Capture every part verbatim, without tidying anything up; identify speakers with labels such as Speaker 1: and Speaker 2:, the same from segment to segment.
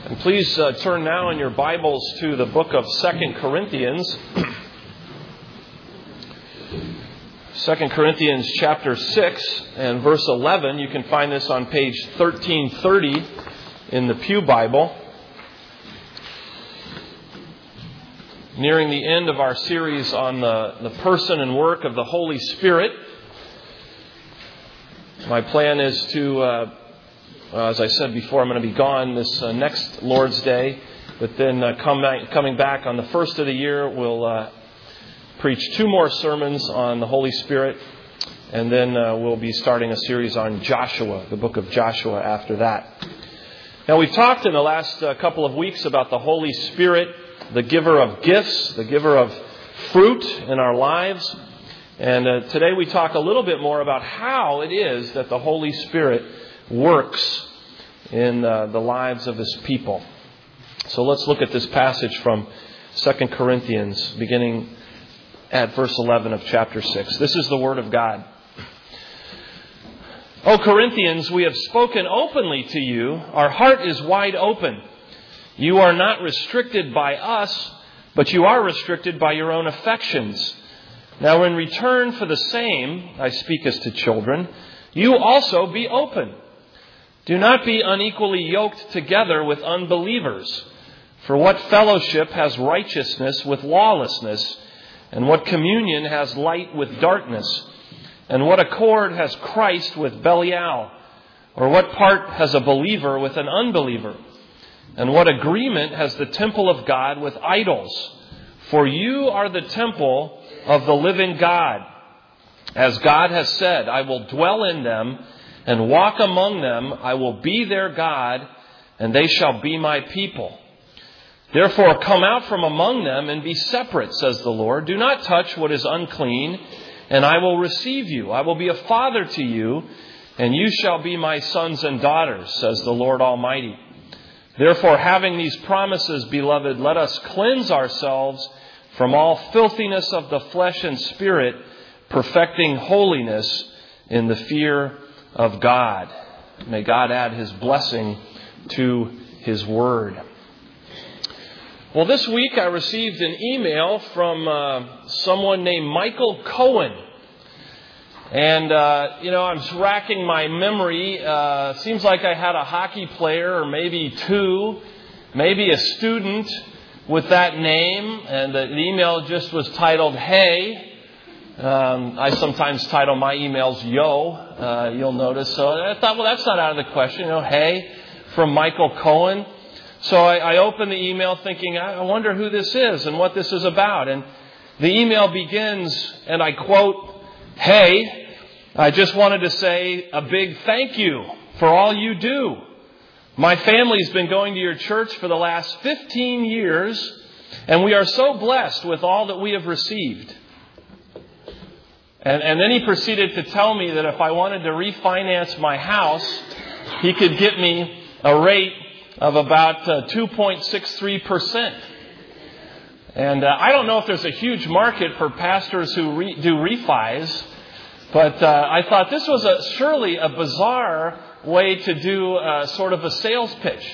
Speaker 1: And please uh, turn now in your Bibles to the book of Second Corinthians. Second Corinthians chapter six and verse eleven. You can find this on page thirteen thirty in the Pew Bible. Nearing the end of our series on the, the person and work of the Holy Spirit. My plan is to... Uh, Uh, as I said before, I'm going to be gone this uh, next Lord's Day. But then uh, come back, coming back on the first of the year, we'll uh, preach two more sermons on the Holy Spirit. And then uh, we'll be starting a series on Joshua, the book of Joshua after that. Now, we've talked in the last uh, couple of weeks about the Holy Spirit, the giver of gifts, the giver of fruit in our lives. And uh, today we talk a little bit more about how it is that the Holy Spirit works in uh, the lives of His people. So let's look at this passage from Second Corinthians, beginning at verse eleven of chapter six. This is the Word of God. O Corinthians, we have spoken openly to you. Our heart is wide open. You are not restricted by us, but you are restricted by your own affections. Now in return for the same, I speak as to children, you also be open. Do not be unequally yoked together with unbelievers. For what fellowship has righteousness with lawlessness? And what communion has light with darkness? And what accord has Christ with Belial? Or what part has a believer with an unbeliever? And what agreement has the temple of God with idols? For you are the temple of the living God. As God has said, I will dwell in them and walk among them. I will be their God, and they shall be my people. Therefore, come out from among them and be separate, says the Lord. Do not touch what is unclean, and I will receive you. I will be a father to you, and you shall be my sons and daughters, says the Lord Almighty. Therefore, having these promises, beloved, let us cleanse ourselves from all filthiness of the flesh and spirit, perfecting holiness in the fear of God. May God add His blessing to His Word. Well, this week I received an email from uh, someone named Michael Cohen. And, uh, you know, I'm racking my memory. Uh, seems like I had a hockey player or maybe two, maybe a student with that name. And the email just was titled, Hey. Um, I sometimes title my emails Yo, uh, you'll notice. So I thought, well, that's not out of the question. You know, hey, from Michael Cohen. So I, I opened the email thinking, I wonder who this is and what this is about. And the email begins, and I quote, Hey, I just wanted to say a big thank you for all you do. My family's been going to your church for the last fifteen years, and we are so blessed with all that we have received. And, and then he proceeded to tell me that if I wanted to refinance my house, he could get me a rate of about uh, two point six three percent. And uh, I don't know if there's a huge market for pastors who re- do refis, but uh, I thought this was a, surely a bizarre way to do uh, sort of a sales pitch.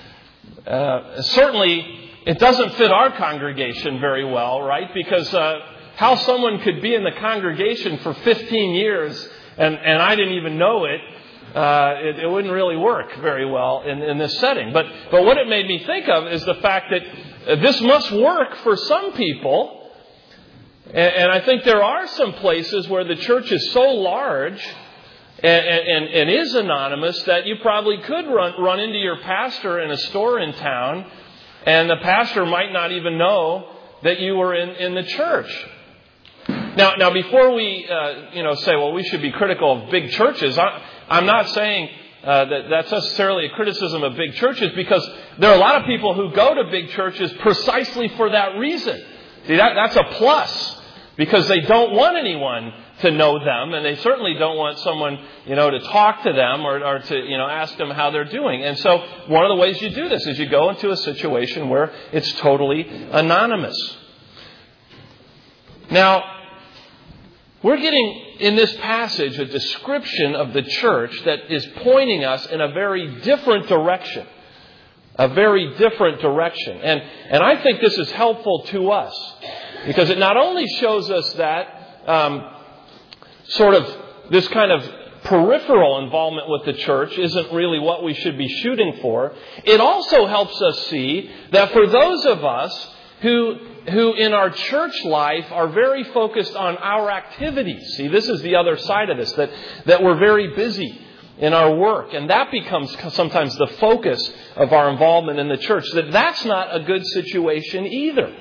Speaker 1: Uh, certainly, it doesn't fit our congregation very well, right? Because uh, how someone could be in the congregation for fifteen years and, and I didn't even know it, uh, it, it wouldn't really work very well in, in this setting. But, but what it made me think of is the fact that this must work for some people. And, and I think there are some places where the church is so large and, and, and is anonymous that you probably could run, run into your pastor in a store in town, and the pastor might not even know that you were in, in the church. Now, now, before we, uh, you know, say, well, we should be critical of big churches, I, I'm not saying uh, that that's necessarily a criticism of big churches, because there are a lot of people who go to big churches precisely for that reason. See, that, that's a plus, because they don't want anyone to know them, and they certainly don't want someone, you know, to talk to them or, or to, you know, ask them how they're doing. And so one of the ways you do this is you go into a situation where it's totally anonymous. Now, we're getting in this passage a description of the church that is pointing us in a very different direction a very different direction. And, and I think this is helpful to us because it not only shows us that um, sort of this kind of peripheral involvement with the church isn't really what we should be shooting for. It also helps us see that for those of us who, who in our church life are very focused on our activities. See, this is the other side of this, that, that we're very busy in our work. And that becomes sometimes the focus of our involvement in the church. That that's not a good situation either.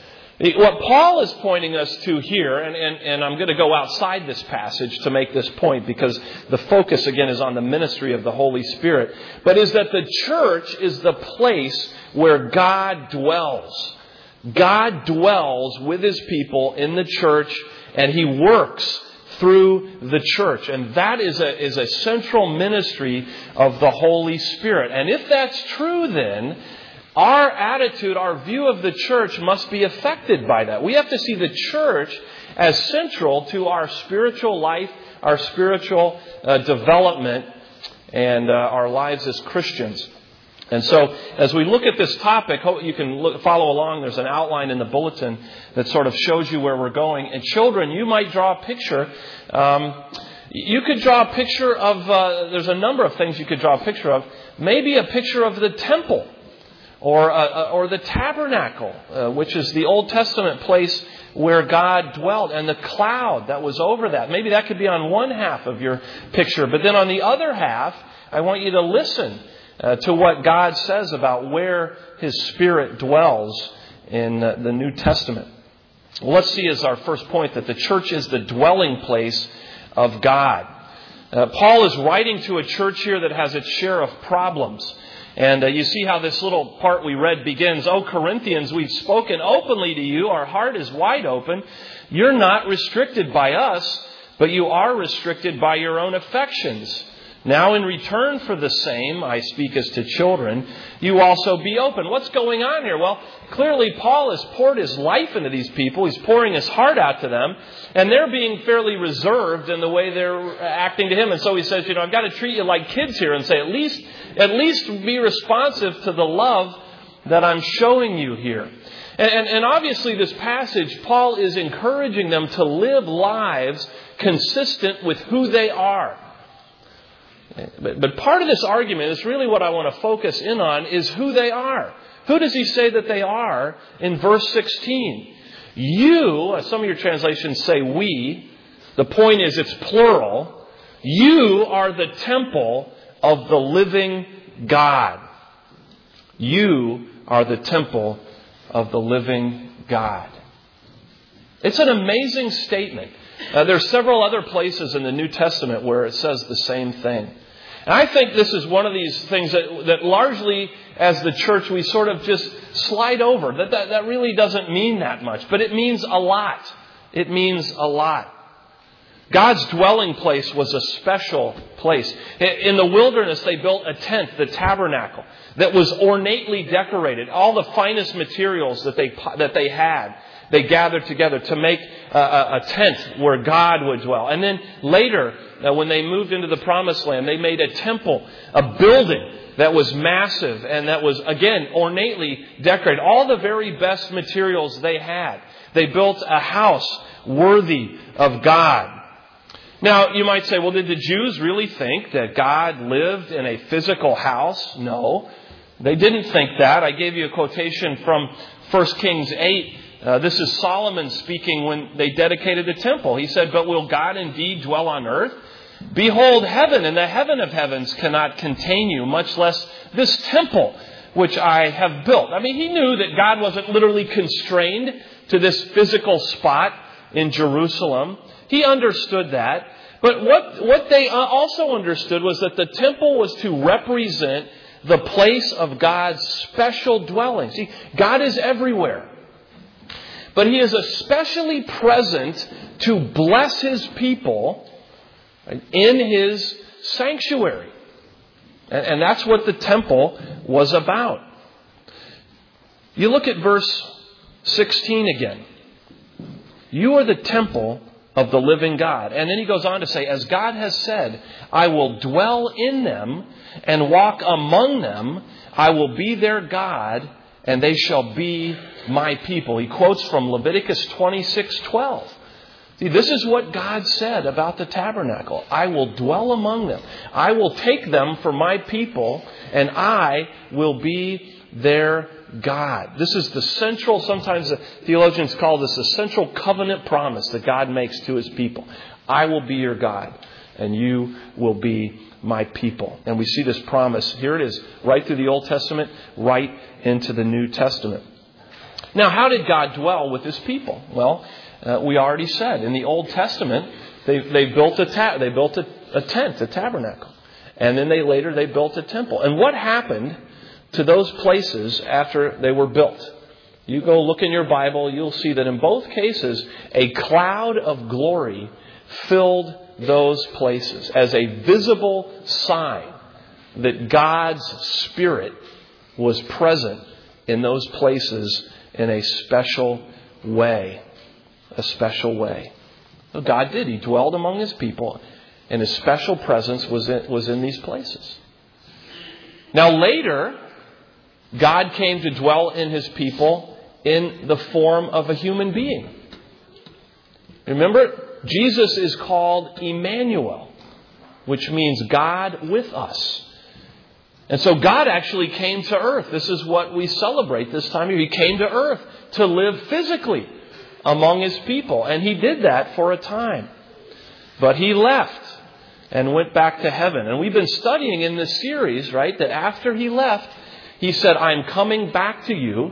Speaker 1: What Paul is pointing us to here, and, and, and I'm going to go outside this passage to make this point because the focus again is on the ministry of the Holy Spirit, but is that the church is the place where God dwells. God dwells with His people in the church, and He works through the church. And that is a, is a central ministry of the Holy Spirit. And if that's true, then our attitude, our view of the church must be affected by that. We have to see the church as central to our spiritual life, our spiritual uh, development, and uh, our lives as Christians. And so, as we look at this topic, you can look, follow along. There's an outline in the bulletin that sort of shows you where we're going. And children, you might draw a picture. Um, you could draw a picture of, uh, there's a number of things you could draw a picture of. Maybe a picture of the temple or uh, or the tabernacle, uh, which is the Old Testament place where God dwelt, and the cloud that was over that. Maybe that could be on one half of your picture. But then on the other half, I want you to listen Uh, to what God says about where His Spirit dwells in uh, the New Testament. Well, let's see as our first point that the church is the dwelling place of God. Uh, Paul is writing to a church here that has its share of problems. And uh, you see how this little part we read begins. "O Corinthians, we've spoken openly to you. Our heart is wide open. You're not restricted by us, but you are restricted by your own affections. Now, in return for the same, I speak as to children, you also be open." What's going on here? Well, clearly Paul has poured his life into these people. He's pouring his heart out to them. And they're being fairly reserved in the way they're acting to him. And so he says, you know, I've got to treat you like kids here and say, at least, at least be responsive to the love that I'm showing you here. And, and, and obviously this passage, Paul is encouraging them to live lives consistent with who they are. But, but part of this argument is really what I want to focus in on is who they are. Who does he say that they are in verse sixteen? You, as some of your translations say we, the point is it's plural. You are the temple of the living God. You are the temple of the living God. It's an amazing statement. Uh, there's several other places in the New Testament where it says the same thing. And I think this is one of these things that, that largely, as the church, we sort of just slide over. That, that that really doesn't mean that much. But it means a lot. It means a lot. God's dwelling place was a special place. In the wilderness, they built a tent, the tabernacle, that was ornately decorated. All the finest materials that they that they had, they gathered together to make a, a tent where God would dwell. And then later, uh, when they moved into the Promised Land, they made a temple, a building that was massive and that was, again, ornately decorated. All the very best materials they had. They built a house worthy of God. Now, you might say, well, did the Jews really think that God lived in a physical house? No, they didn't think that. I gave you a quotation from First Kings eight. Uh, this is Solomon speaking when they dedicated the temple. He said, "But will God indeed dwell on earth? Behold, heaven and the heaven of heavens cannot contain you, much less this temple which I have built." I mean, he knew that God wasn't literally constrained to this physical spot in Jerusalem. He understood that. But what, what they also understood was that the temple was to represent the place of God's special dwelling. See, God is everywhere. But He is especially present to bless His people in His sanctuary. And, and that's what the temple was about. You look at verse sixteen again. You are the temple of the living God. And then he goes on to say, as God has said, I will dwell in them and walk among them. I will be their God, and they shall be my people. He quotes from Leviticus twenty-six twelve. See, this is what God said about the tabernacle. I will dwell among them. I will take them for my people, and I will be their God. This is the central, sometimes the theologians call this the central covenant promise that God makes to his people. I will be your God, and you will be my people. And we see this promise. Here it is, right through the Old Testament, right into the New Testament. Now, how did God dwell with his people? Well, Uh, we already said in the Old Testament, they they built a ta- they built a, a tent, a tabernacle, and then they later they built a temple. And what happened to those places after they were built? You go look in your Bible, you'll see that in both cases, a cloud of glory filled those places as a visible sign that God's Spirit was present in those places in a special way. A special way. Well, God did. He dwelled among his people, and his special presence was in, was in these places. Now later, God came to dwell in his people in the form of a human being. Remember, Jesus is called Emmanuel, which means God with us. And so God actually came to earth. This is what we celebrate this time of year. He came to earth to live physically among his people. And he did that for a time. But he left and went back to heaven. And we've been studying in this series, right, that after he left, he said, I'm coming back to you.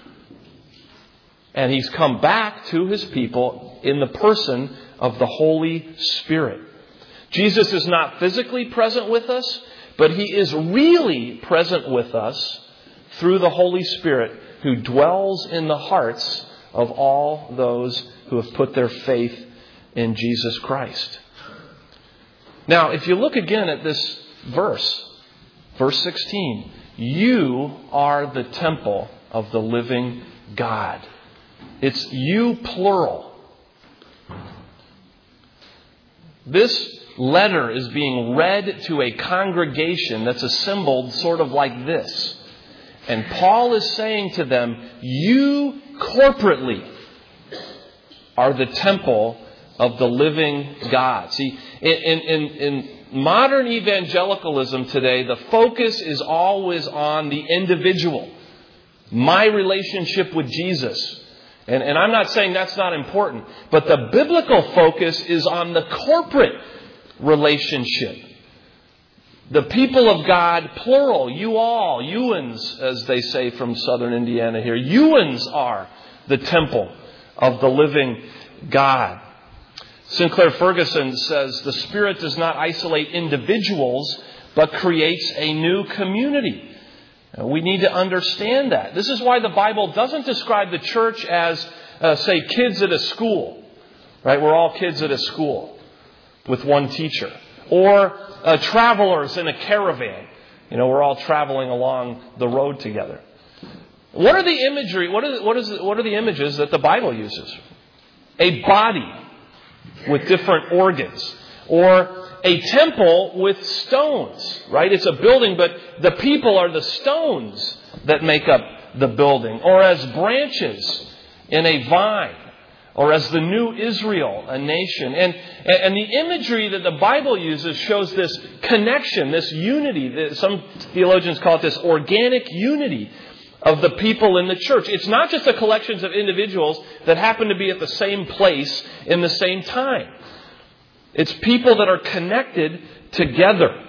Speaker 1: And he's come back to his people in the person of the Holy Spirit. Jesus is not physically present with us, but he is really present with us through the Holy Spirit who dwells in the hearts of all those who have put their faith in Jesus Christ. Now, if you look again at this verse, verse sixteen, you are the temple of the living God. It's you plural. This letter is being read to a congregation that's assembled sort of like this. And Paul is saying to them, you corporately are the temple of the living God. See, in, in, in modern evangelicalism today, the focus is always on the individual. My relationship with Jesus. And, and I'm not saying that's not important. But the biblical focus is on the corporate relationship. The people of God, plural, you all, Ewans, as they say from southern Indiana here. Ewans are the temple of the living God. Sinclair Ferguson says the Spirit does not isolate individuals, but creates a new community. We need to understand that. This is why the Bible doesn't describe the church as, uh, say, kids at a school. Right? We're all kids at a school with one teacher. Or uh, travelers in a caravan. You know, we're all traveling along the road together. What are the imagery? What are the, what is what are the images that the Bible uses? A body with different organs, or a temple with stones. Right? It's a building, but the people are the stones that make up the building, or as branches in a vine. Or as the new Israel, a nation. And, and the imagery that the Bible uses shows this connection, this unity. Some theologians call it this organic unity of the people in the church. It's not just a collection of individuals that happen to be at the same place in the same time. It's people that are connected together.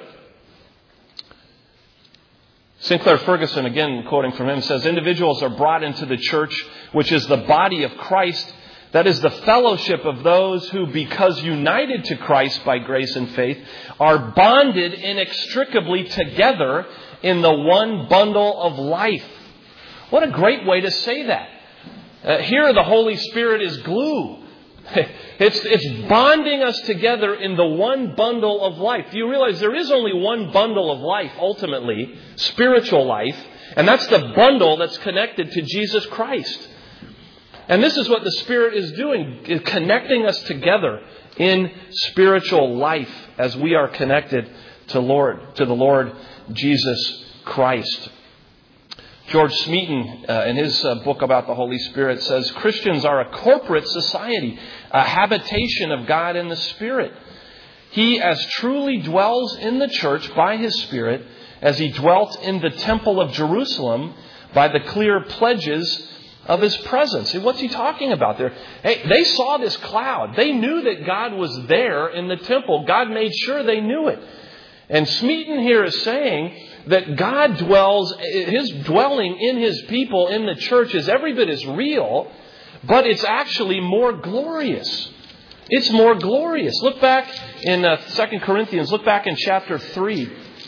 Speaker 1: Sinclair Ferguson, again quoting from him, says, individuals are brought into the church, which is the body of Christ. That is the fellowship of those who, because united to Christ by grace and faith, are bonded inextricably together in the one bundle of life. What a great way to say that. Uh, here the Holy Spirit is glue. It's, it's bonding us together in the one bundle of life. Do you realize there is only one bundle of life, ultimately, spiritual life, and that's the bundle that's connected to Jesus Christ. And this is what the Spirit is doing, is connecting us together in spiritual life as we are connected to Lord, to the Lord Jesus Christ. George Smeaton, uh, in his uh, book about the Holy Spirit, says Christians are a corporate society, a habitation of God in the Spirit. He as truly dwells in the church by His Spirit as He dwelt in the temple of Jerusalem by the clear pledges of His presence. And what's he talking about there? Hey, they saw this cloud. They knew that God was there in the temple. God made sure they knew it. And Smeaton here is saying that God dwells, His dwelling in His people in the church is every bit as real, but it's actually more glorious. It's more glorious. Look back in uh, Second Corinthians. Look back in chapter three.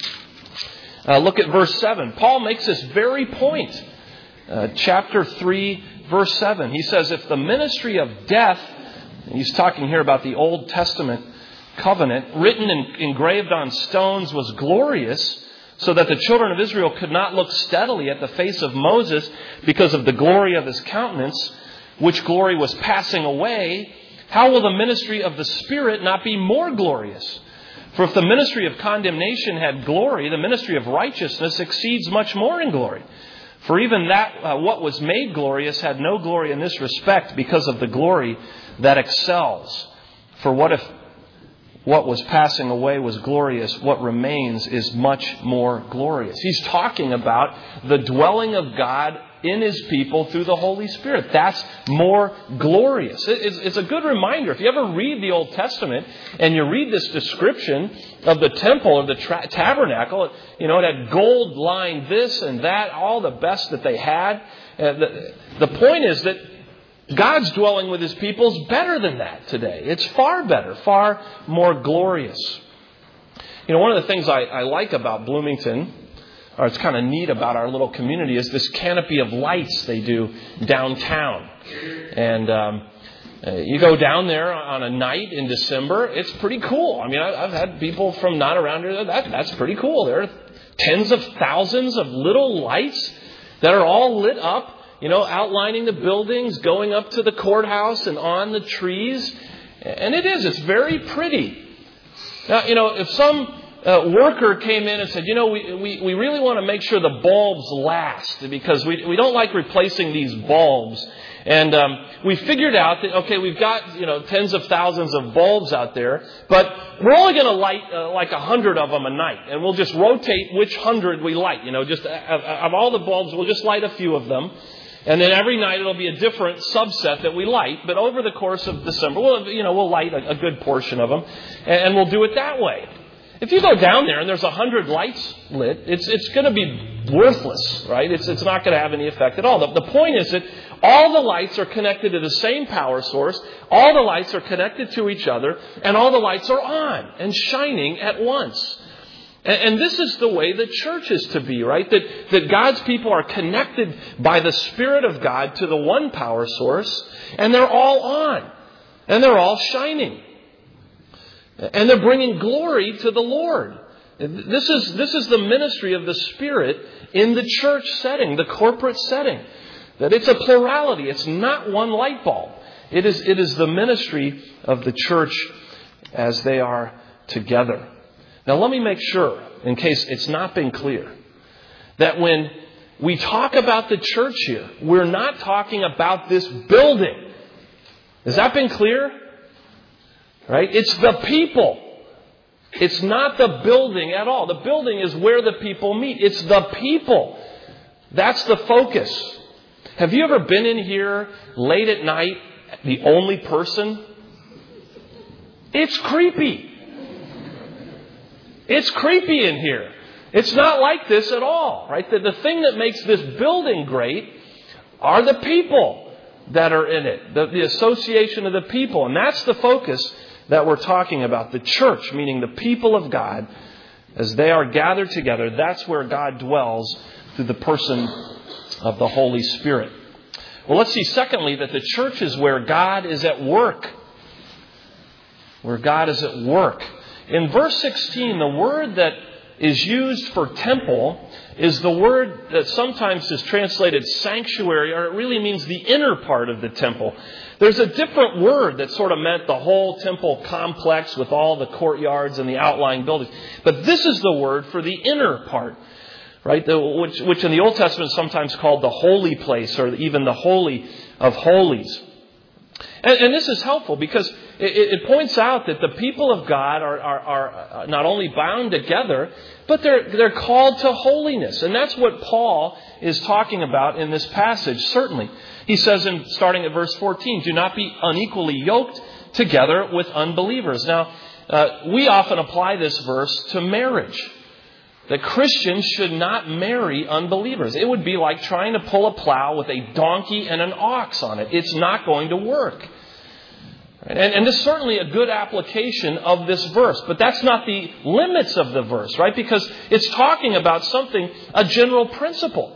Speaker 1: Uh, look at verse seven. Paul makes this very point. Uh, chapter three, verse seven. He says, if the ministry of death, and he's talking here about the Old Testament covenant, written and engraved on stones, was glorious, so that the children of Israel could not look steadily at the face of Moses because of the glory of his countenance, which glory was passing away, how will the ministry of the Spirit not be more glorious? For if the ministry of condemnation had glory, the ministry of righteousness exceeds much more in glory. For even that uh, what was made glorious had no glory in this respect because of the glory that excels. For what if what was passing away was glorious, what remains is much more glorious. He's talking about the dwelling of God in His people through the Holy Spirit. That's more glorious. It's a good reminder. If you ever read the Old Testament and you read this description of the temple or the tra- tabernacle, you know, it had gold lined this and that, all the best that they had. Uh, the, the point is that God's dwelling with His people is better than that today. It's far better, far more glorious. You know, one of the things I, I like about Bloomington, or it's kind of neat about our little community, is this canopy of lights they do downtown. And um, uh, you go down there on a night in December, it's pretty cool. I mean, I, I've had people from not around here, that that's pretty cool. There are tens of thousands of little lights that are all lit up, you know, outlining the buildings, going up to the courthouse and on the trees. And it is, it's very pretty. Now, you know, if some uh, worker came in and said, you know, we, we, we really want to make sure the bulbs last because we, we don't like replacing these bulbs. And um, we figured out that, okay, we've got, you know, tens of thousands of bulbs out there, but we're only going to light uh, like a hundred of them a night. And we'll just rotate which hundred we light. You know, just uh, of all the bulbs, we'll just light a few of them. And then every night it'll be a different subset that we light. But over the course of December, we'll, you know, we'll light a, a good portion of them. And, and we'll do it that way. If you go down there and there's a hundred lights lit, it's it's going to be worthless, right? It's it's not going to have any effect at all. The, the point is that all the lights are connected to the same power source. All the lights are connected to each other. And all the lights are on and shining at once. And this is the way the church is to be, right? That, that God's people are connected by the Spirit of God to the one power source, and they're all on, and they're all shining. And they're bringing glory to the Lord. This is, this is the ministry of the Spirit in the church setting, the corporate setting. That it's a plurality. It's not one light bulb. It is, it is the ministry of the church as they are together. Now, let me make sure, in case it's not been clear, that when we talk about the church here, we're not talking about this building. Has that been clear? Right? It's the people. It's not the building at all. The building is where the people meet. It's the people. That's the focus. Have you ever been in here late at night, the only person? It's creepy. It's creepy in here. It's not like this at all, right? The, the thing that makes this building great are the people that are in it, the, the association of the people. And that's the focus that we're talking about. The church, meaning the people of God, as they are gathered together, that's where God dwells through the person of the Holy Spirit. Well, let's see, secondly, that the church is where God is at work. Where God is at work. In verse sixteen, the word that is used for temple is the word that sometimes is translated sanctuary, or it really means the inner part of the temple. There's a different word that sort of meant the whole temple complex with all the courtyards and the outlying buildings. But this is the word for the inner part, right? The, which, which in the Old Testament is sometimes called the holy place, or even the holy of holies. And, and this is helpful because it, it points out that the people of God are, are, are not only bound together, but they're, they're called to holiness. And that's what Paul is talking about in this passage, certainly. He says, in starting at verse fourteen, do not be unequally yoked together with unbelievers. Now, uh, we often apply this verse to marriage. That Christians should not marry unbelievers. It would be like trying to pull a plow with a donkey and an ox on it. It's not going to work. And, and this is certainly a good application of this verse. But that's not the limits of the verse, right? Because it's talking about something, a general principle.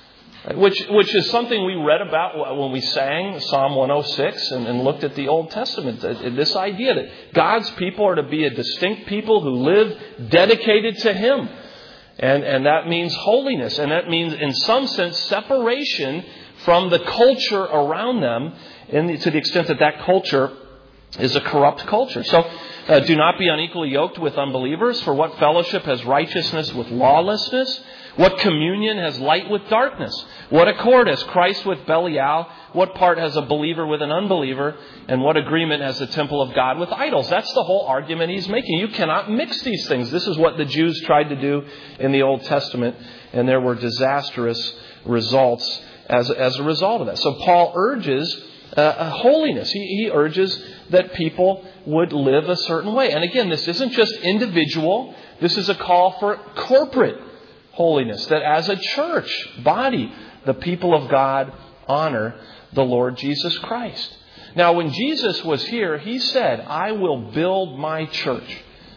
Speaker 1: Which, which is something we read about when we sang Psalm one oh six and, and looked at the Old Testament. This idea that God's people are to be a distinct people who live dedicated to Him. And, and that means holiness. And that means, in some sense, separation from the culture around them, in the, to the extent that that culture is a corrupt culture. So, uh, do not be unequally yoked with unbelievers. For what fellowship has righteousness with lawlessness? What communion has light with darkness? What accord has Christ with Belial? What part has a believer with an unbeliever? And what agreement has the temple of God with idols? That's the whole argument he's making. You cannot mix these things. This is what the Jews tried to do in the Old Testament, and there were disastrous results as, as a result of that. So Paul urges uh, holiness. He, he urges that people would live a certain way. And again, this isn't just individual. This is a call for corporate holiness, that as a church body, the people of God honor the Lord Jesus Christ. Now, when Jesus was here, He said, I will build my church.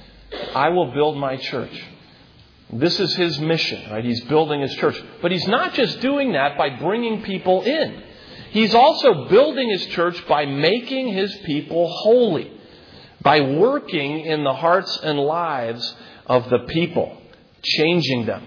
Speaker 1: I will build my church. This is His mission, right? He's building His church. But He's not just doing that by bringing people in. He's also building His church by making His people holy, by working in the hearts and lives of the people, changing them.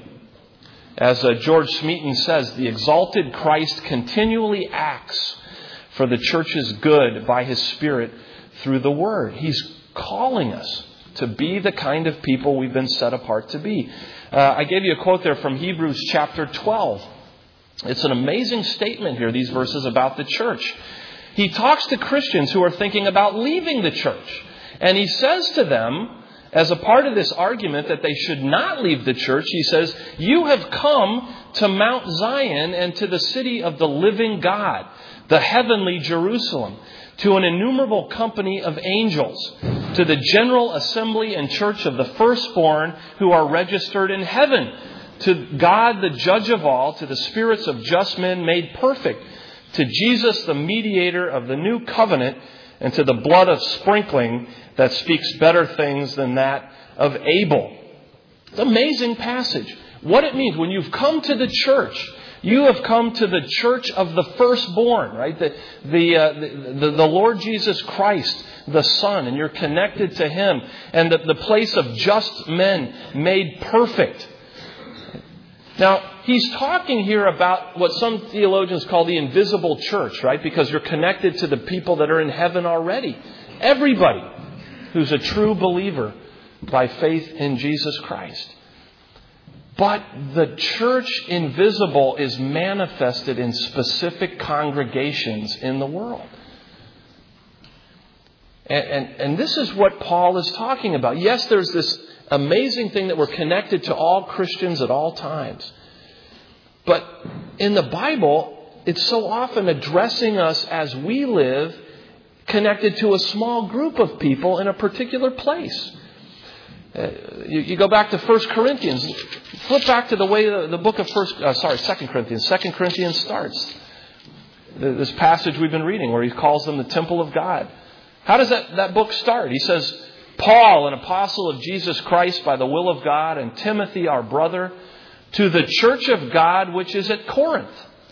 Speaker 1: As uh, George Smeaton says, the exalted Christ continually acts for the church's good by His Spirit through the Word. He's calling us to be the kind of people we've been set apart to be. Uh, I gave you a quote there from Hebrews chapter twelve. It's an amazing statement here, these verses about the church. He talks to Christians who are thinking about leaving the church. And he says to them, as a part of this argument that they should not leave the church, he says, you have come to Mount Zion and to the city of the living God, the heavenly Jerusalem, to an innumerable company of angels, to the general assembly and church of the firstborn who are registered in heaven, to God, the judge of all, to the spirits of just men made perfect, to Jesus, the mediator of the new covenant, and to the blood of sprinkling that speaks better things than that of Abel. It's an amazing passage. What it means when you've come to the church, you have come to the church of the firstborn, right? The, the, uh, the, the Lord Jesus Christ, the Son, and you're connected to Him. And the, the place of just men made perfect. Now, he's talking here about what some theologians call the invisible church, right? Because you're connected to the people that are in heaven already. Everybody who's a true believer by faith in Jesus Christ. But the church invisible is manifested in specific congregations in the world. And, and, and this is what Paul is talking about. Yes, there's this amazing thing that we're connected to all Christians at all times. But in the Bible, it's so often addressing us as we live connected to a small group of people in a particular place. Uh, you, you go back to First Corinthians. Flip back to the way the, the book of First, uh, sorry, Second Corinthians. Second Corinthians starts. The, this passage we've been reading where he calls them the temple of God. How does that, that book start? He says, Paul, an apostle of Jesus Christ by the will of God, and Timothy, our brother, to the church of God which is at Corinth.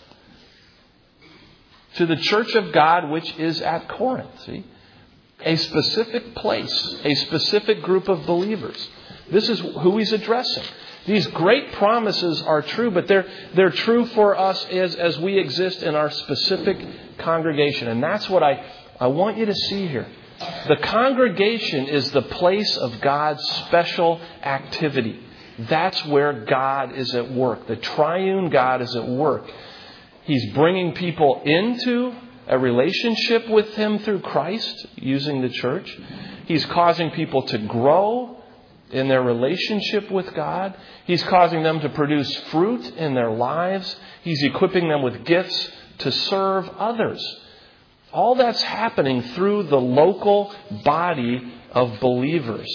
Speaker 1: To the church of God which is at Corinth. See? A specific place, a specific group of believers. This is who he's addressing. These great promises are true, but they're they're true for us as, as we exist in our specific congregation. And that's what I, I want you to see here. The congregation is the place of God's special activity. That's where God is at work. The triune God is at work. He's bringing people into a relationship with Him through Christ, using the church. He's causing people to grow in their relationship with God. He's causing them to produce fruit in their lives. He's equipping them with gifts to serve others. All that's happening through the local body of believers.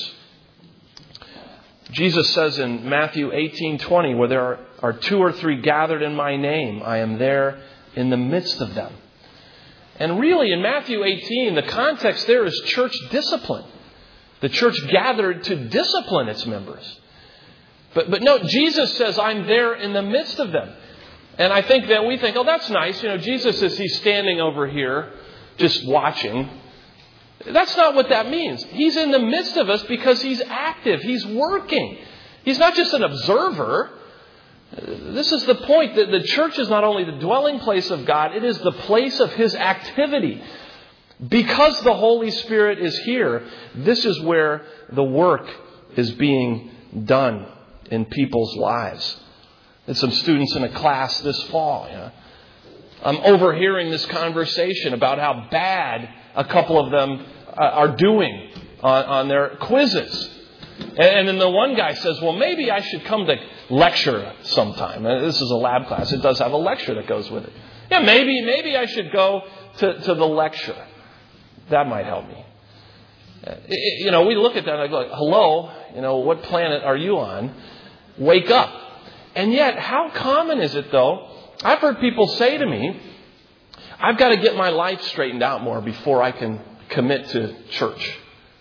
Speaker 1: Jesus says in Matthew eighteen twenty, where there are, are two or three gathered in my name, I am there in the midst of them. And really in Matthew eighteen, the context there is church discipline. The church gathered to discipline its members. But, but no, Jesus says, I'm there in the midst of them. And I think that we think, oh, that's nice. You know, Jesus is, he's standing over here just watching. That's not what that means. He's in the midst of us because He's active. He's working. He's not just an observer. This is the point, that the church is not only the dwelling place of God, it is the place of His activity. Because the Holy Spirit is here, this is where the work is being done in people's lives. And some students in a class this fall, you know, I'm overhearing this conversation about how bad a couple of them are doing on, on their quizzes. And then the one guy says, well, maybe I should come to lecture sometime. This is a lab class. It does have a lecture that goes with it. Yeah, maybe maybe I should go to, to the lecture. That might help me. It, you know, we look at that and I go, hello, you know, what planet are you on? Wake up. And yet, how common is it, though? I've heard people say to me, I've got to get my life straightened out more before I can commit to church.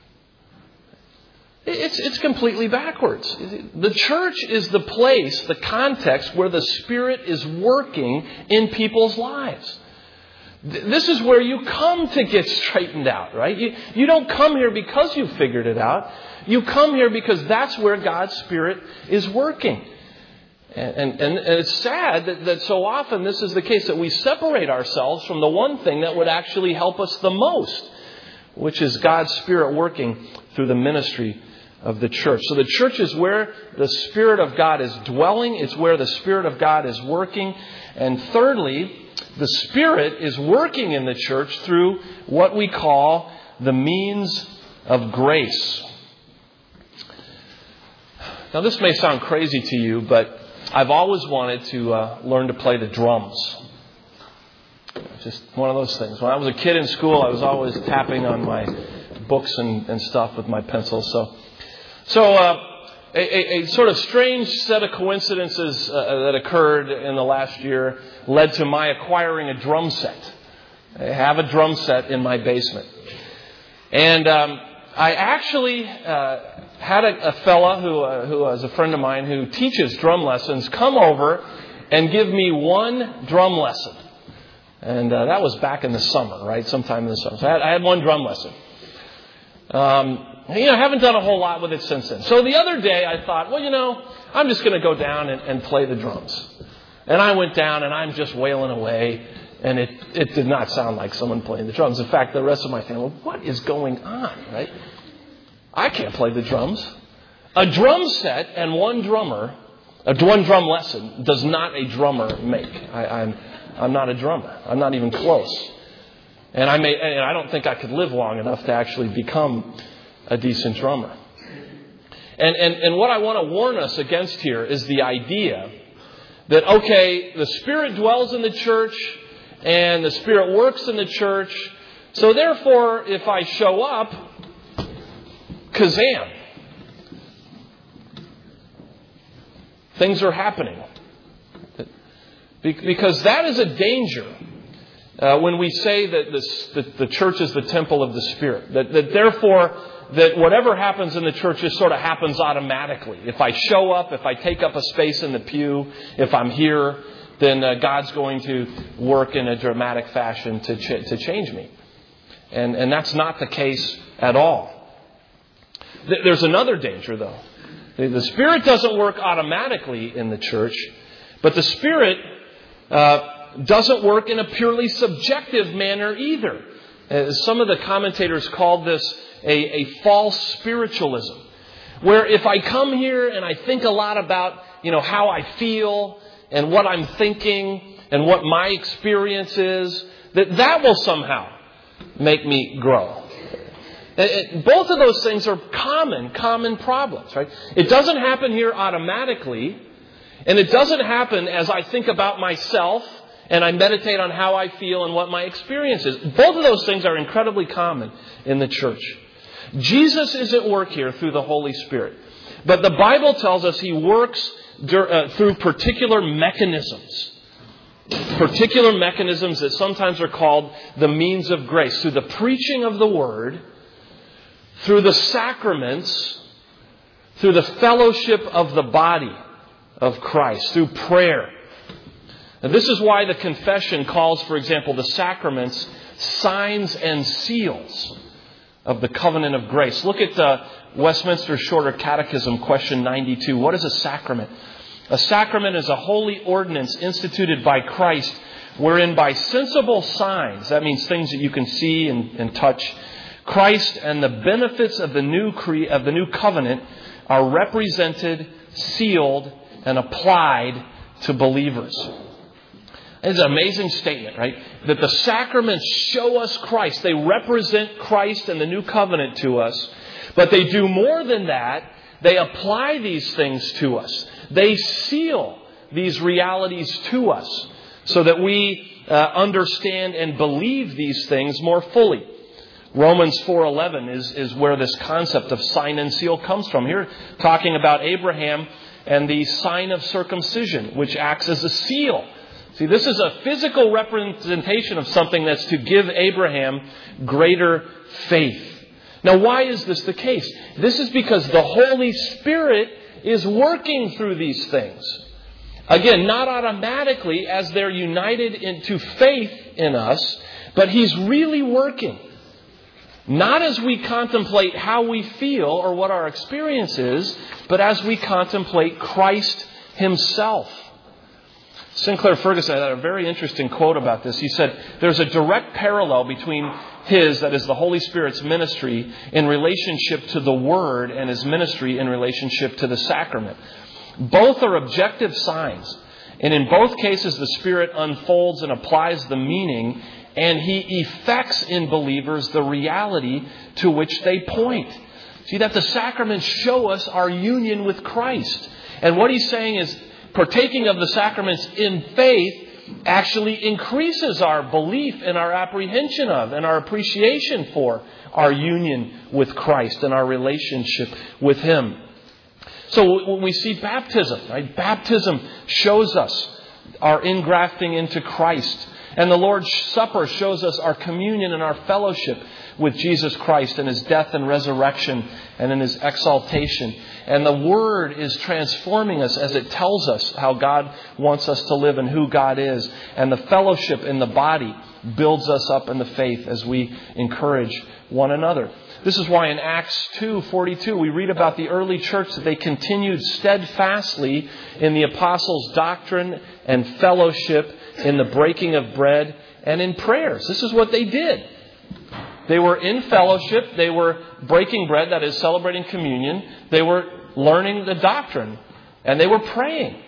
Speaker 1: It's, it's completely backwards. The church is the place, the context where the Spirit is working in people's lives. This is where you come to get straightened out, right? You, you don't come here because you figured it out. You come here because that's where God's Spirit is working. And, and, and it's sad that, that so often this is the case, that we separate ourselves from the one thing that would actually help us the most, which is God's Spirit working through the ministry of the church. So the church is where the Spirit of God is dwelling. It's where the Spirit of God is working. And thirdly, the Spirit is working in the church through what we call the means of grace. Now, this may sound crazy to you, but I've always wanted to uh, learn to play the drums. Just one of those things. When I was a kid in school, I was always tapping on my books and, and stuff with my pencil. So, so uh, a, a, a sort of strange set of coincidences uh, that occurred in the last year led to my acquiring a drum set. I have a drum set in my basement. And um, I actually uh, had a, a fella who, uh, who was a friend of mine who teaches drum lessons come over and give me one drum lesson. And uh, that was back in the summer, right? Sometime in the summer. So I had, I had one drum lesson. Um, you know, I haven't done a whole lot with it since then. So the other day I thought, well, you know, I'm just going to go down and, and play the drums. And I went down and I'm just wailing away. And it, it did not sound like someone playing the drums. In fact, the rest of my family, what is going on, right? I can't play the drums. A drum set and one drummer, a one drum lesson does not a drummer make. I, I'm, I'm not a drummer. I'm not even close. And I may, and I don't think I could live long enough to actually become a decent drummer. And, and, and what I want to warn us against here is the idea that, okay, the Spirit dwells in the church and the Spirit works in the church. So therefore, if I show up, kazam, things are happening. Because that is a danger uh, when we say that, this, that the church is the temple of the Spirit. That, that therefore, that whatever happens in the church just sort of happens automatically. If I show up, if I take up a space in the pew, if I'm here, then uh, God's going to work in a dramatic fashion to ch- to change me. And, and that's not the case at all. Th- there's another danger, though. The Spirit doesn't work automatically in the church, but the Spirit uh, doesn't work in a purely subjective manner either. Uh, some of the commentators called this a, a false spiritualism, where if I come here and I think a lot about, you know, how I feel and what I'm thinking and what my experience is, that that will somehow make me grow. Both of those things are common, common problems, right? It doesn't happen here automatically, and it doesn't happen as I think about myself and I meditate on how I feel and what my experience is. Both of those things are incredibly common in the church. Jesus is at work here through the Holy Spirit, but the Bible tells us He works through particular mechanisms. Particular mechanisms that sometimes are called the means of grace. Through the preaching of the Word, through the sacraments, through the fellowship of the body of Christ, through prayer. And this is why the confession calls, for example, the sacraments signs and seals of the covenant of grace. Look at the Westminster Shorter Catechism, question ninety-two. What is a sacrament? A sacrament is a holy ordinance instituted by Christ, wherein by sensible signs, that means things that you can see and, and touch, Christ and the benefits of the new cre- of the new covenant are represented, sealed, and applied to believers. It's an amazing statement, right? That the sacraments show us Christ. They represent Christ and the new covenant to us. But they do more than that. They apply these things to us. They seal these realities to us so that we uh, understand and believe these things more fully. Romans four eleven is, is where this concept of sign and seal comes from. Here, talking about Abraham and the sign of circumcision, which acts as a seal. See, this is a physical representation of something that's to give Abraham greater faith. Now, why is this the case? This is because the Holy Spirit is working through these things. Again, not automatically as they're united into faith in us, but He's really working. Not as we contemplate how we feel or what our experience is, but as we contemplate Christ Himself. Sinclair Ferguson had a very interesting quote about this. He said, there's a direct parallel between His, that is the Holy Spirit's ministry, in relationship to the Word and His ministry in relationship to the sacrament. Both are objective signs. And in both cases, the Spirit unfolds and applies the meaning, and He effects in believers the reality to which they point. See, that the sacraments show us our union with Christ. And what he's saying is, partaking of the sacraments in faith actually increases our belief and our apprehension of and our appreciation for our union with Christ and our relationship with Him. So when we see baptism, right? Baptism shows us our ingrafting into Christ. And the Lord's Supper shows us our communion and our fellowship with Jesus Christ in His death and resurrection and in His exaltation. And the Word is transforming us as it tells us how God wants us to live and who God is. And the fellowship in the body builds us up in the faith as we encourage one another. This is why in Acts two forty-two we read about the early church that they continued steadfastly in the apostles' doctrine and fellowship, in the breaking of bread, and in prayers. This is what they did. They were in fellowship. They were breaking bread, that is, celebrating communion. They were learning the doctrine. And they were praying.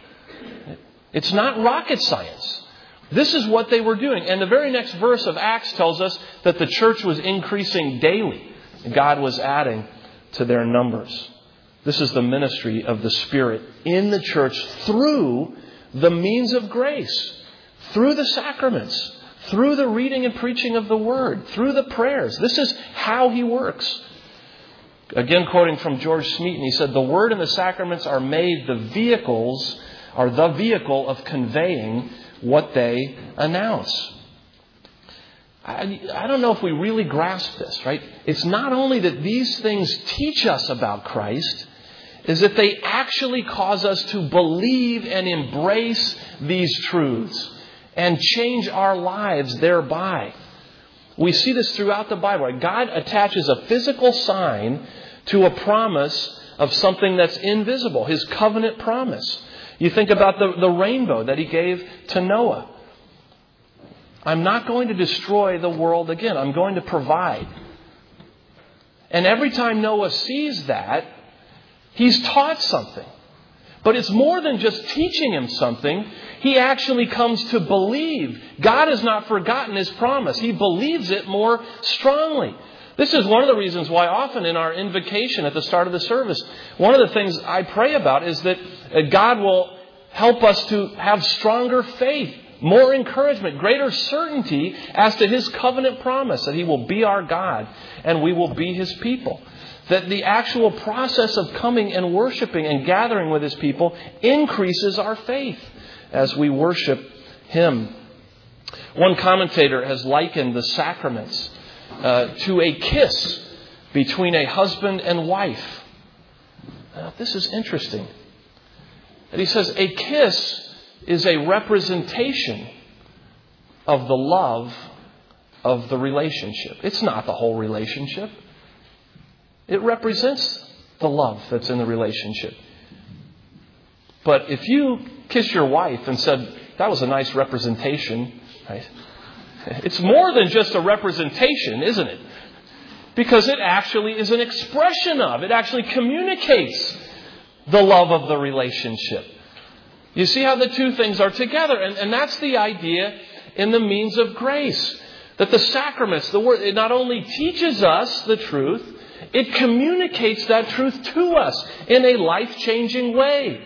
Speaker 1: It's not rocket science. This is what they were doing. And the very next verse of Acts tells us that the church was increasing daily. God was adding to their numbers. This is the ministry of the Spirit in the church through the means of grace. Through the sacraments, through the reading and preaching of the Word, through the prayers. This is how He works. Again, quoting from George Smeaton, he said, the Word and the sacraments are made the vehicles, are the vehicle of conveying what they announce. I, I don't know if we really grasp this, right? It's not only that these things teach us about Christ, is that they actually cause us to believe and embrace these truths and change our lives thereby. We see this throughout the Bible. God attaches a physical sign to a promise of something that's invisible, His covenant promise. You think about the, the rainbow that He gave to Noah. I'm not going to destroy the world again. I'm going to provide. And every time Noah sees that, he's taught something. But it's more than just teaching him something. He actually comes to believe. God has not forgotten His promise. He believes it more strongly. This is one of the reasons why often in our invocation at the start of the service, one of the things I pray about is that God will help us to have stronger faith, more encouragement, greater certainty as to His covenant promise that He will be our God and we will be His people. That the actual process of coming and worshiping and gathering with His people increases our faith as we worship Him. One commentator has likened the sacraments uh, to a kiss between a husband and wife. Now, this is interesting. And he says a kiss is a representation of the love of the relationship. It's not the whole relationship. It represents the love that's in the relationship. But if you kiss your wife and said, that was a nice representation, right? It's more than just a representation, isn't it? Because it actually is an expression of, it actually communicates the love of the relationship. You see how the two things are together. And, and that's the idea in the means of grace. That the sacraments, the word, it not only teaches us the truth, it communicates that truth to us in a life-changing way.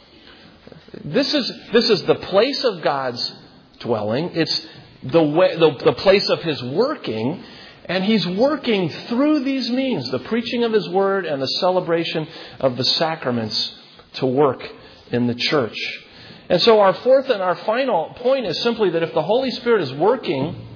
Speaker 1: This is, this is the place of God's dwelling. It's the way, the, the place of His working. And He's working through these means, the preaching of His word and the celebration of the sacraments, to work in the church. And so our fourth and our final point is simply that if the Holy Spirit is working,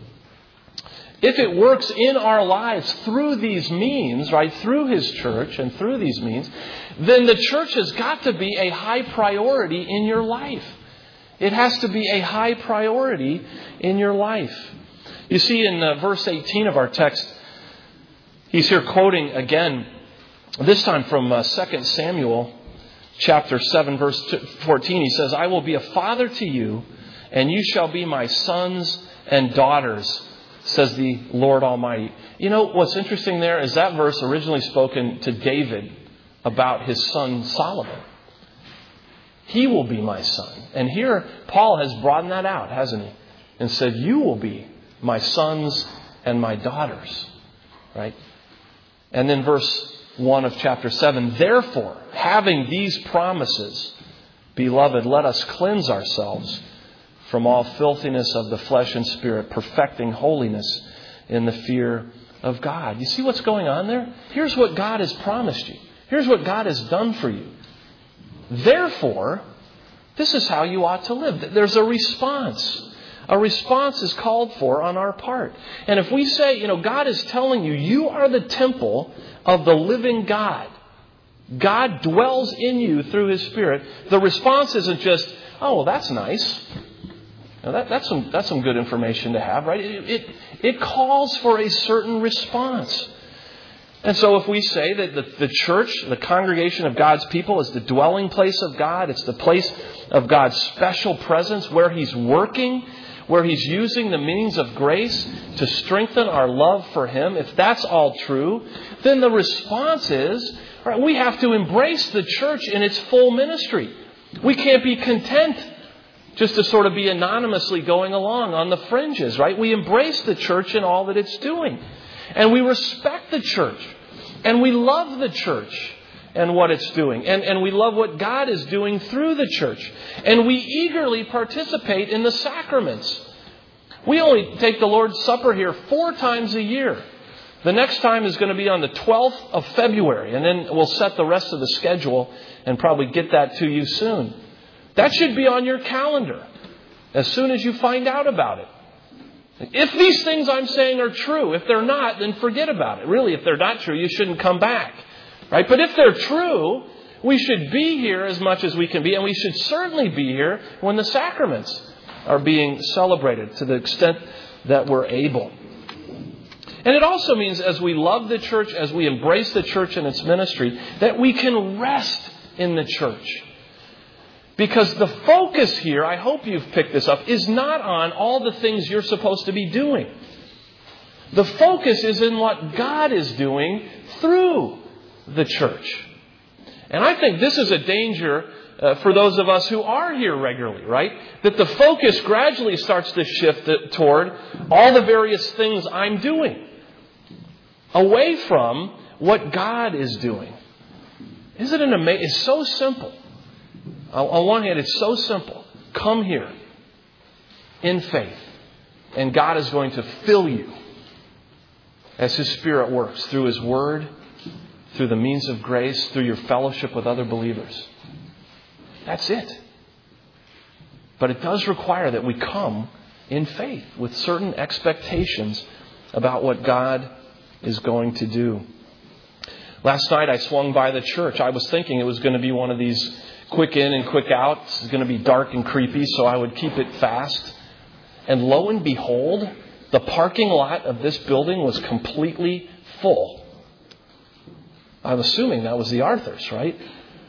Speaker 1: if it works in our lives through these means, right, through His church and through these means, then the church has got to be a high priority in your life. It has to be a high priority in your life. You see in uh, verse eighteen of our text, he's here quoting again, this time from uh, Second Samuel chapter seven, verse fourteen. He says, I will be a father to you, and you shall be my sons and daughters, says the Lord Almighty. You know, what's interesting there is that verse originally spoken to David about his son Solomon. He will be my son. And here, Paul has broadened that out, hasn't he? And said, you will be my sons and my daughters. Right? And then verse one of chapter seven, therefore, having these promises, beloved, let us cleanse ourselves from all filthiness of the flesh and spirit, perfecting holiness in the fear of God. You see what's going on there? Here's what God has promised you. Here's what God has done for you. Therefore, this is how you ought to live. There's a response. A response is called for on our part. And if we say, you know, God is telling you, you are the temple of the living God. God dwells in you through His Spirit. The response isn't just, oh, well, that's nice. Now that, that's some that's some good information to have, right? It, it it calls for a certain response. And so if we say that the, the church, the congregation of God's people, is the dwelling place of God, it's the place of God's special presence where He's working, where He's using the means of grace to strengthen our love for Him, if that's all true, then the response is, right, we have to embrace the church in its full ministry. We can't be content just to sort of be anonymously going along on the fringes, right? We embrace the church in all that it's doing. And we respect the church. And we love the church and what it's doing. And, and we love what God is doing through the church. And we eagerly participate in the sacraments. We only take the Lord's Supper here four times a year. The next time is going to be on the twelfth of February. And then we'll set the rest of the schedule and probably get that to you soon. That should be on your calendar as soon as you find out about it. If these things I'm saying are true, if they're not, then forget about it. Really, if they're not true, you shouldn't come back. Right? But if they're true, we should be here as much as we can be. And we should certainly be here when the sacraments are being celebrated to the extent that we're able. And it also means as we love the church, as we embrace the church and its ministry, that we can rest in the church. Because the focus here, I hope you've picked this up, is not on all the things you're supposed to be doing. The focus is in what God is doing through the church. And I think this is a danger uh, for those of us who are here regularly, right? That the focus gradually starts to shift toward all the various things I'm doing, away from what God is doing. Isn't it amazing? It's so simple. On one hand, it's so simple. Come here in faith, and God is going to fill you as His Spirit works through His Word, through the means of grace, through your fellowship with other believers. That's it. But it does require that we come in faith with certain expectations about what God is going to do. Last night I swung by the church. I was thinking it was going to be one of these quick in and quick out. It's going to be dark and creepy, so I would keep it fast. And lo and behold, the parking lot of this building was completely full. I'm assuming that was the Arthurs, right?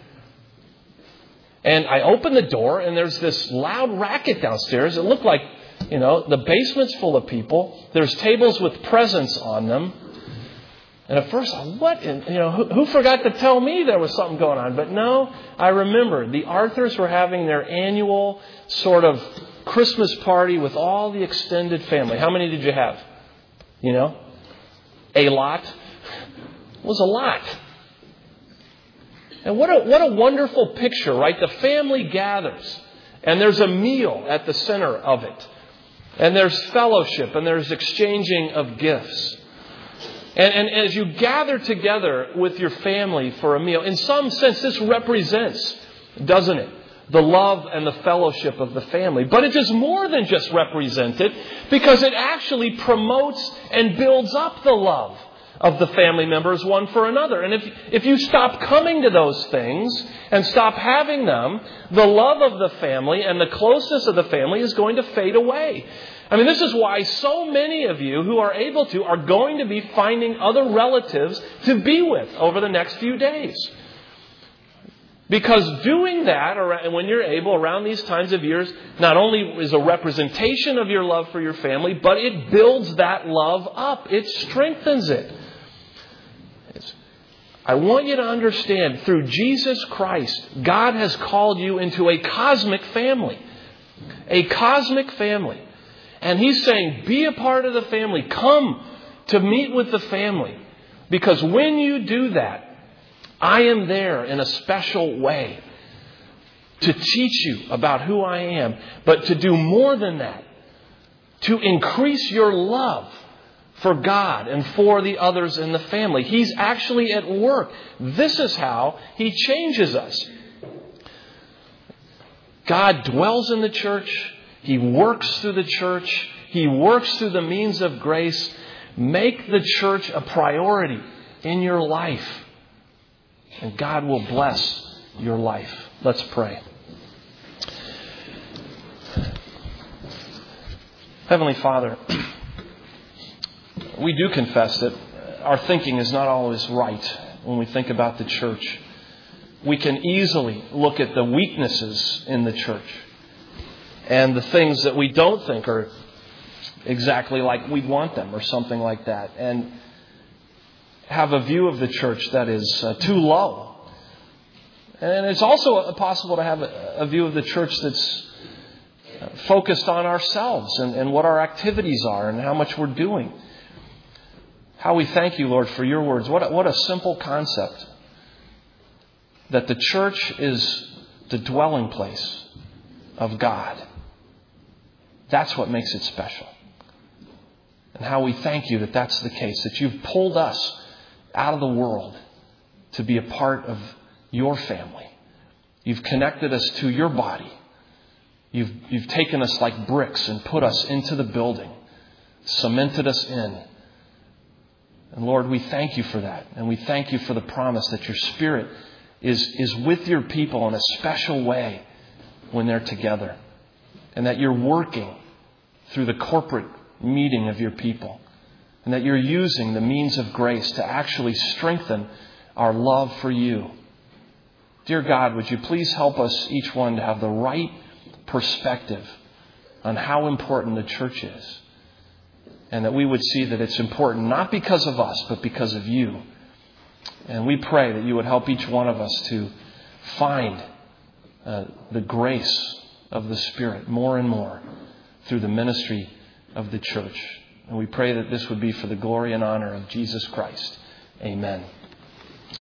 Speaker 1: And I opened the door, and there's this loud racket downstairs. It looked like, you know, the basement's full of people. There's tables with presents on them. And at first, I what? In, you know, who, who forgot to tell me there was something going on? But no, I remembered. The Arthurs were having their annual sort of Christmas party with all the extended family. How many did you have? You know? A lot. It was a lot. And what a, what a wonderful picture, right? The family gathers, and there's a meal at the center of it. And there's fellowship, and there's exchanging of gifts. And, and as you gather together with your family for a meal, in some sense, this represents, doesn't it, the love and the fellowship of the family. But it does more than just represent it, because it actually promotes and builds up the love of the family members one for another. And if, if you stop coming to those things and stop having them, the love of the family and the closeness of the family is going to fade away. I mean, this is why so many of you who are able to are going to be finding other relatives to be with over the next few days. Because doing that, when you're able, around these times of years, not only is a representation of your love for your family, but it builds that love up. It strengthens it. It's, I want you to understand, through Jesus Christ, God has called you into a cosmic family. A cosmic family. And He's saying, be a part of the family. Come to meet with the family. Because when you do that, I am there in a special way to teach you about who I am. But to do more than that, to increase your love for God and for the others in the family. He's actually at work. This is how He changes us. God dwells in the church. He works through the church. He works through the means of grace. Make the church a priority in your life. And God will bless your life. Let's pray. Heavenly Father, we do confess that our thinking is not always right when we think about the church. We can easily look at the weaknesses in the church and the things that we don't think are exactly like we'd want them or something like that, and have a view of the church that is uh, too low. And it's also possible to have a, a view of the church that's focused on ourselves and, and what our activities are and how much we're doing. How we thank you, Lord, for your words. What a, what a simple concept. That the church is the dwelling place of God. That's what makes it special. And how we thank you that that's the case. That you've pulled us out of the world to be a part of your family. You've connected us to your body. You've, you've taken us like bricks and put us into the building. Cemented us in. And Lord, we thank you for that. And we thank you for the promise that your Spirit is, is with your people in a special way when they're together. And that you're working through the corporate meeting of your people. and that you're using the means of grace to actually strengthen our love for you. Dear God, would you please help us, each one, to have the right perspective on how important the church is, and that we would see that it's important not because of us, but because of you. And we pray that you would help each one of us to find uh, the grace of the Spirit more and more through the ministry of the church. And we pray that this would be for the glory and honor of Jesus Christ. Amen.